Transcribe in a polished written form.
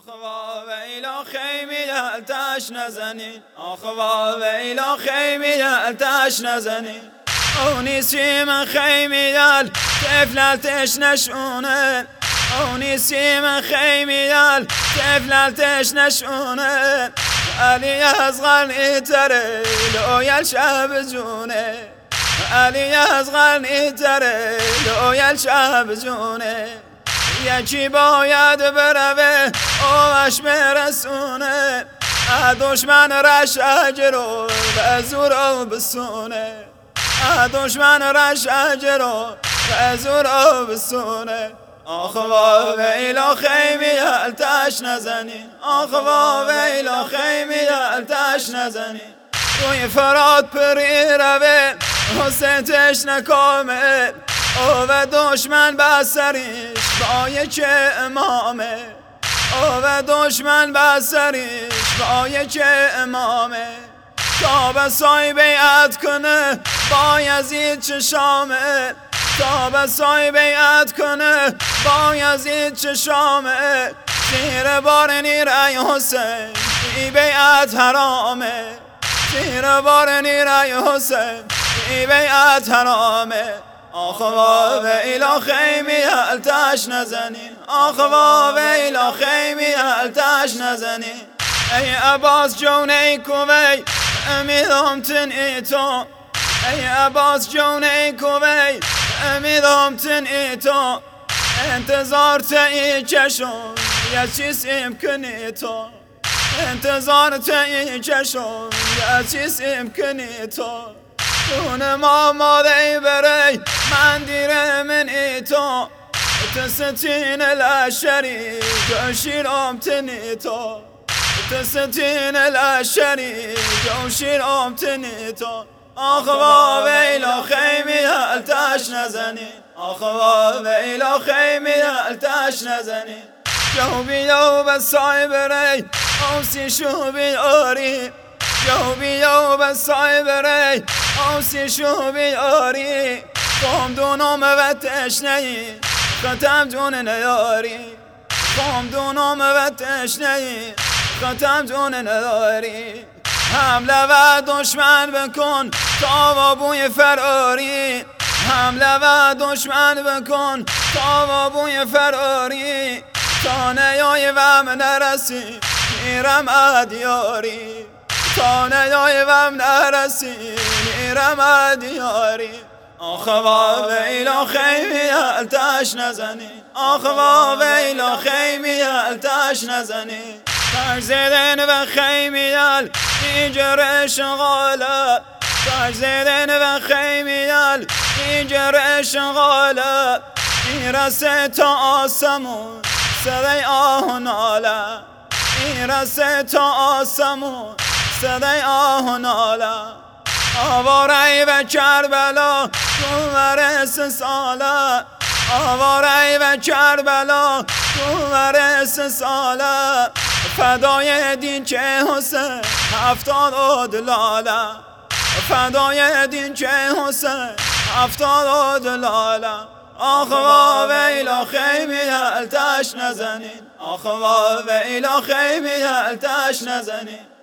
آخوا ویلا خیمی آتش نزنین، آخوا ویلا خیمی آتش نزنین. اونی سیم خیمی آل تفلتش نشونه، اونی سیم خیمی آل تفلتش نشونه. علی از غنی تره لویل شب جونه، علی از غنی تره لویل شب جونه. یکی باید بروه آوش برسونه، دشمن رش اجرو به زور بسونه، دشمن رش اجرو به زور بسونه. آخوا ویلا خیمی آتش نزنین، آخوا ویلا خیمی آتش نزنین. روی فرات پری روه حسین تشنه کامل، او و دشمن بسریش با یک امامه، او و دشمن بسریش با یک امامه. تا به سای بیعت کنه با یزید چشامه، تا به سای بیعت کنه با یزید چشامه. زیر بار نیرای حسین بی بیعت حرامه، زیر بار نیرای حسین بی بیعت حرامه. آخوا ویلا خیمی آتش نزنین، آخوا ویلا خیمی آتش نزنین. ای عباس جون کوی امیدم تن ایتو، ای عباس جون کوی امیدم تن ایتو. انتظار تایی چشم یه چیز امکنی تو، انتظار تایی چشم یه چیز امکنی تو. دون ما ماده بری من دیره من ایتو، تستین لشری جوشیرم تنی تو، تستین لشری جوشیرم تنی تو. آخوا ویلا خیمی آتش نزنین، آخوا ویلا خیمی آتش نزنین. جو بیو به سای بری اوسی شو بیاری، جو بیو به سای بری اوسی شو بیاری. قوم دونم و تشنهی ختم جون نیاری، قوم دونم و تشنهی ختم جون نیاری. حمله و دشمن بکن تا و بوی فراری، حمله و دشمن بکن تا و بوی فراری. تا نیای وم نرسی میرم ادیاری، تا نیای وم نرسی میرم ادیاری. آخوا ویلا خیمی آتش نزنین، آخوا ویلا خیمی آتش نزنین. تاج زدن و خیمیال اینجا شغاله، تاج زدن و خیمیال اینجا شغاله. میرسه تا آسمون صدای آه ناله، میرسه تا آسمون صدای آه ناله. آواره و کربلا دوباره 3 ساله، آواره و کربلا دوباره 3 ساله. فدای دین چه حسین 70 لاله، فدای دین چه حسین 70 لاله. آخوا ویلا خیمی آتش نزنین، آخوا ویلا خیمی آتش نزنین.